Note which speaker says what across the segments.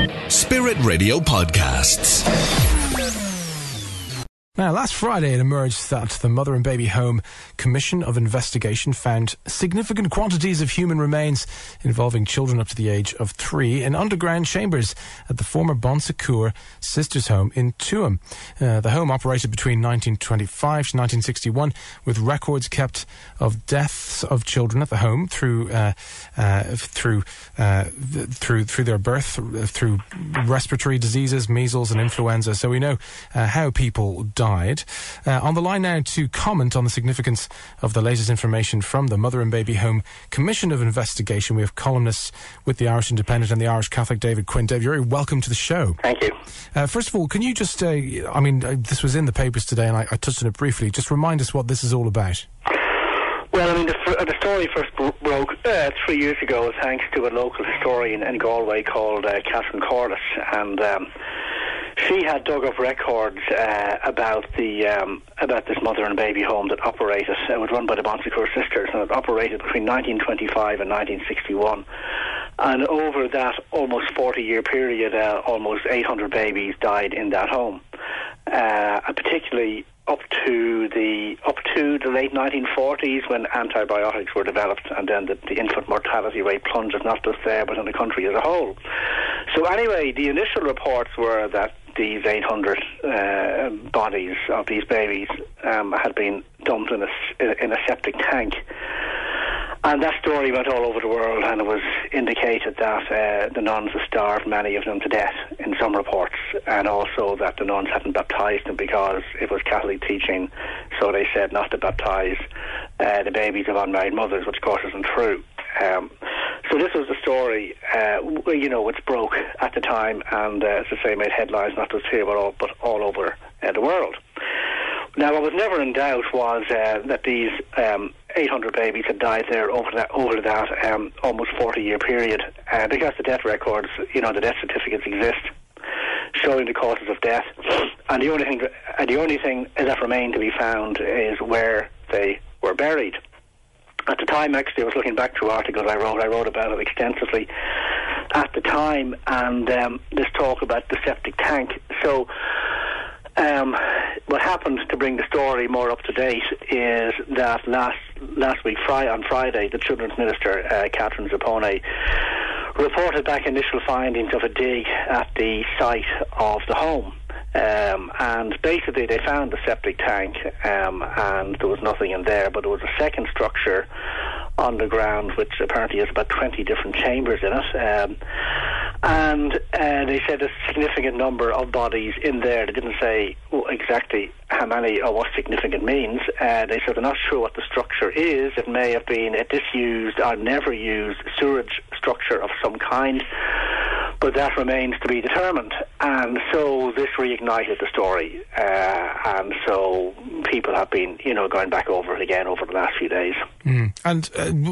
Speaker 1: Spirit Radio Podcasts.
Speaker 2: Now, last Friday it emerged that the Mother and Baby Home Commission of Investigation found significant quantities of human remains involving children up to the age of 3 in underground chambers at the former Bon Secours Sisters Home in Tuam. The home operated between 1925 to 1961 with records kept of deaths of children at the home through their birth, through respiratory diseases, measles and influenza. So we know how people died. On the line now to comment on the significance of the latest information from the Mother and Baby Home Commission of Investigation, we have columnists with the Irish Independent and the Irish Catholic, David Quinn. David, you're very welcome to the show.
Speaker 3: Thank you.
Speaker 2: First of all, can you just, this was in the papers today and I touched on it briefly, just remind us what this is all about.
Speaker 3: Well, I mean, the story first broke 3 years ago thanks to a local historian in Galway called Catherine Corliss, and she had dug up records about this Mother and Baby Home that operated. It was run by the Bon Secours Sisters, and it operated between 1925 and 1961. And over that almost 40-year period, almost 800 babies died in that home, particularly up to the late 1940s when antibiotics were developed, and then the infant mortality rate plunges not just there but in the country as a whole. So anyway, the initial reports were that these 800 bodies of these babies had been dumped in a septic tank. And that story went all over the world, and it was indicated that the nuns had starved many of them to death in some reports, and also that the nuns hadn't baptised them because it was Catholic teaching, so they said not to baptise the babies of unmarried mothers, which of course isn't true. So this was the story, which broke at the time, and as I say, made headlines not just here but all over the world. Now, what was never in doubt was that these 800 babies had died there over that almost 40-year period, because the death records, the death certificates exist, showing the causes of death, and the only thing that remained to be found is where they were buried. At the time, actually, I was looking back through articles I wrote about it extensively at the time, and this talk about the septic tank. So what happened to bring the story more up to date is that last week on Friday, the Children's Minister, Catherine Zappone, reported back initial findings of a dig at the site of the home. And basically they found the septic tank, and there was nothing in there, but there was a second structure underground which apparently has about 20 different chambers in it, and they said a significant number of bodies in there. They didn't say exactly how many or what significant means. They said they're not sure what the structure is. It may have been a disused or never used sewage structure of some kind, but that remains to be determined. And so this reignited the story, and so people have been, going back over it again over the last few days.
Speaker 2: And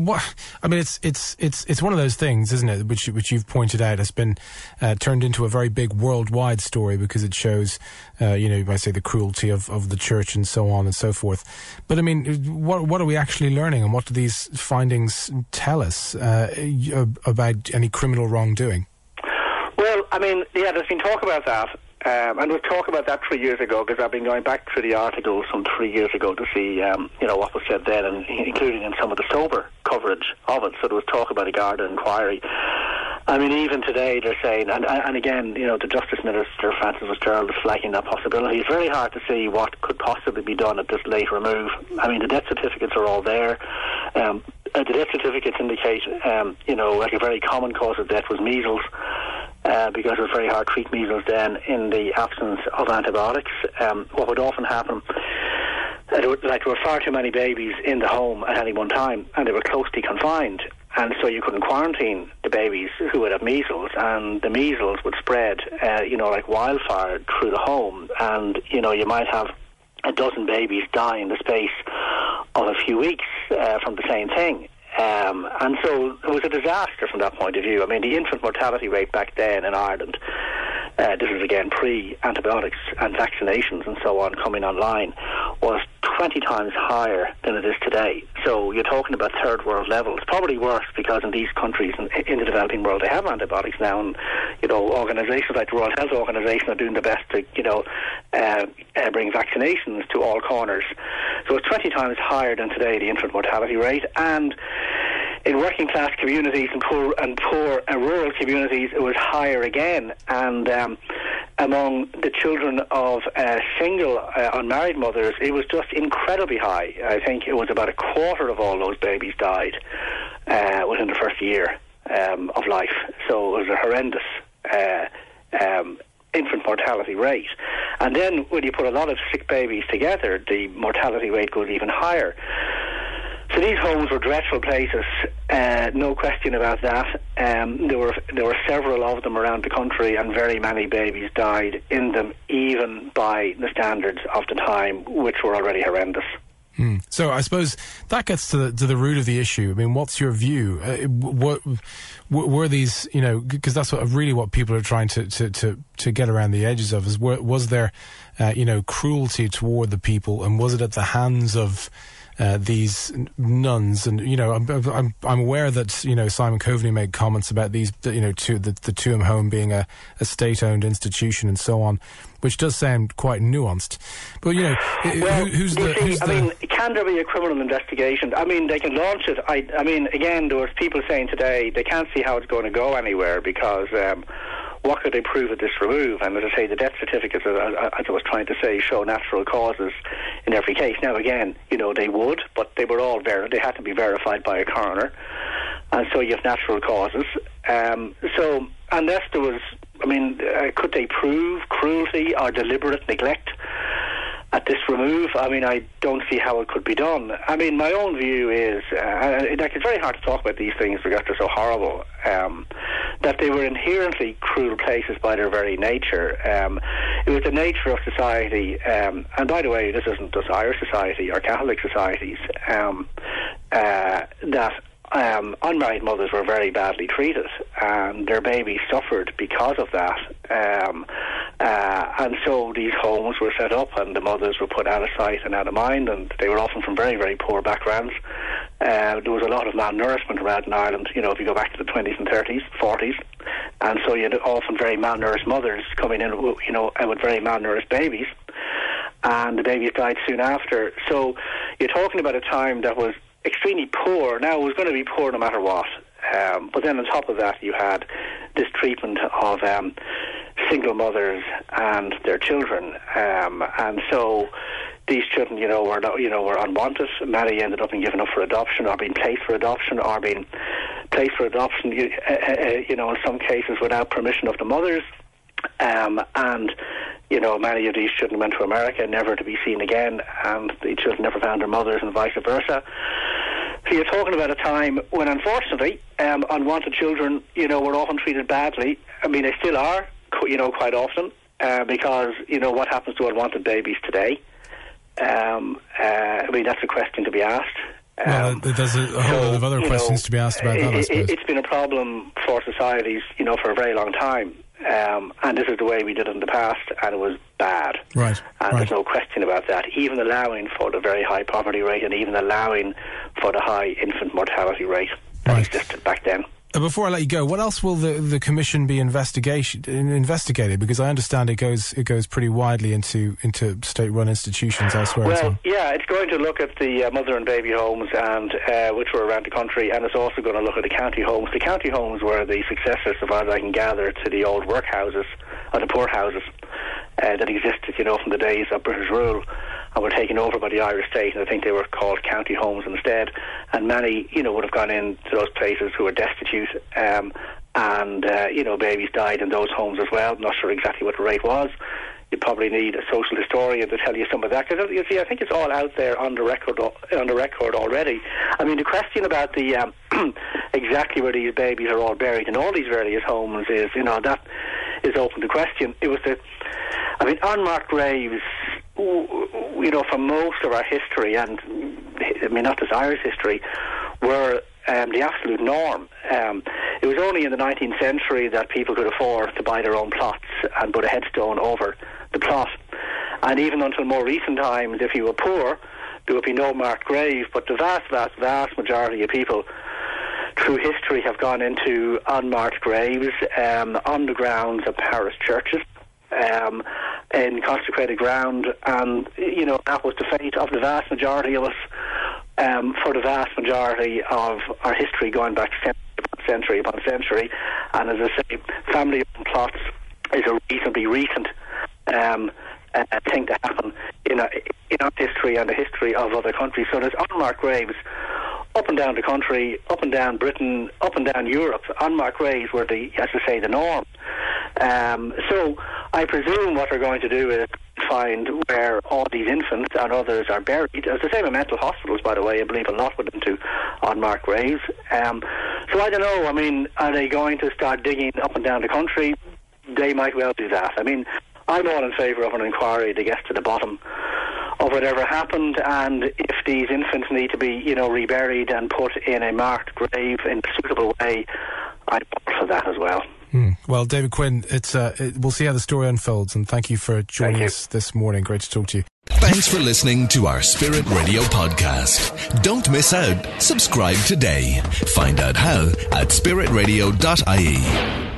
Speaker 2: it's one of those things, isn't it, which you've pointed out has been turned into a very big worldwide story because it shows, you might say, the cruelty of the church and so on and so forth. But I mean, what are we actually learning, and what do these findings tell us about any criminal wrongdoing?
Speaker 3: Well, I mean, yeah, there's been talk about that, and we've talked about that 3 years ago, because I've been going back through the articles from 3 years ago to see, what was said then, and including in some of the sober coverage of it. So there was talk about a Garda inquiry. I mean, even today they're saying, and again, the Justice Minister, Francis Fitzgerald, is flagging that possibility. It's very hard to see what could possibly be done at this late remove. I mean, the death certificates are all there. The death certificates indicate, like a very common cause of death was measles, because it was very hard to treat measles then in the absence of antibiotics. What would often happen, there were far too many babies in the home at any one time, and they were closely confined, and so you couldn't quarantine the babies who would have measles, and the measles would spread, like wildfire through the home, and, you might have a dozen babies die in the space of a few weeks from the same thing. And so it was a disaster from that point of view. I mean, the infant mortality rate back then in Ireland, this is again pre-antibiotics and vaccinations and so on coming online, was 20 times higher than it is today. So you're talking about third world levels. Probably worse, because in these countries in the developing world, they have antibiotics now, and organisations like the World Health Organization are doing their best to bring vaccinations to all corners. So it's 20 times higher than today, the infant mortality rate. And in working class communities and poor rural communities, it was higher again. And among the children of single unmarried mothers, it was just incredibly high. I think it was about a quarter of all those babies died within the first year of life. So it was a horrendous infant mortality rate. And then when you put a lot of sick babies together, the mortality rate goes even higher. So these homes were dreadful places, no question about that. There were several of them around the country, and very many babies died in them, even by the standards of the time, which were already horrendous.
Speaker 2: So I suppose that gets to the root of the issue. I mean, what's your view? What were these? Because that's really what people are trying to get around the edges of. Was there, cruelty toward the people, and was it at the hands of these nuns? And I'm aware that Simon Coveney made comments about these, the Tuam Home being a state-owned institution and so on, which does sound quite nuanced. But
Speaker 3: can there be a criminal investigation? I mean, they can launch it. I mean, again, there was people saying today they can't see how it's going to go anywhere, because what could they prove at this remove? And as I say, the death certificates, as I was trying to say, show natural causes in every case. Now, again, they would, but they were all they had to be verified by a coroner, and so you have natural causes. So unless there was, could they prove cruelty or deliberate neglect at this remove? I mean, I don't see how it could be done. I mean, my own view is, it's very hard to talk about these things because they're so horrible, that they were inherently cruel places by their very nature. It was the nature of society, and by the way, this isn't just Irish society or Catholic societies, that unmarried mothers were very badly treated, and their babies suffered because of that. And so these homes were set up, and the mothers were put out of sight and out of mind, and they were often from very, very poor backgrounds. There was a lot of malnourishment around in Ireland, if you go back to the 20s and 30s, 40s. And so you had often very malnourished mothers coming in, with very malnourished babies. And the babies died soon after. So you're talking about a time that was extremely poor. Now, it was going to be poor no matter what. But then on top of that, you had this treatment of single mothers and their children. And so these children, were unwanted. Many ended up being given up for adoption, or being placed for adoption, in some cases without permission of the mothers. And many of these children went to America, never to be seen again, and the children never found their mothers, and vice versa. So you're talking about a time when, unfortunately, unwanted children, were often treated badly. I mean, they still are, quite often, because, what happens to unwanted babies today? That's a question to be asked.
Speaker 2: There's a whole lot of other questions to be asked about that, I suppose.
Speaker 3: It's been a problem for societies, for a very long time. And this is the way we did it in the past, and it was bad.
Speaker 2: Right.
Speaker 3: And there's no question about that. Even allowing for the very high poverty rate, and even allowing for the high infant mortality rate that existed back then.
Speaker 2: Before I let you go, what else will the Commission be investigated? Because I understand it goes pretty widely into state-run institutions elsewhere.
Speaker 3: Well, it's going to look at the mother and baby homes, and which were around the country, and it's also going to look at the county homes. The county homes were the successors, as far as I can gather, to the old workhouses, or the poorhouses that existed, from the days of British rule, and were taken over by the Irish state, and I think they were called county homes instead. And many, would have gone into those places who were destitute, and babies died in those homes as well. I'm not sure exactly what the rate was. You probably need a social historian to tell you some of that, because you see, I think it's all out there on the record already. I mean, the question about the exactly where these babies are all buried in all these various homes is, that is open to question. It was unmarked graves, for most of our history, and not just Irish history, were the absolute norm. It was only in the 19th century that people could afford to buy their own plots and put a headstone over the plot. And even until more recent times, if you were poor, there would be no marked grave. But the vast majority of people through history have gone into unmarked graves on the grounds of parish churches, in consecrated ground, and that was the fate of the vast majority of us for the vast majority of our history, going back century upon century. And as I say, family plots is a reasonably recent thing to happen in our history and the history of other countries. So there's unmarked graves up and down the country, up and down Britain, up and down Europe. Unmarked graves were the norm. So I presume what they're going to do is find where all these infants and others are buried. It's the same in mental hospitals, by the way. I believe a lot went into unmarked graves. So I don't know. I mean, are they going to start digging up and down the country? They might well do that. I mean, I'm all in favour of an inquiry to get to the bottom of whatever happened, and if these infants need to be, reburied and put in a marked grave in a suitable way, I'd vote for that as well.
Speaker 2: Well, David Quinn, we'll see how the story unfolds, and thank you for joining us this morning. Great to talk to you.
Speaker 1: Thanks for listening to our Spirit Radio podcast. Don't miss out. Subscribe today. Find out how at spiritradio.ie.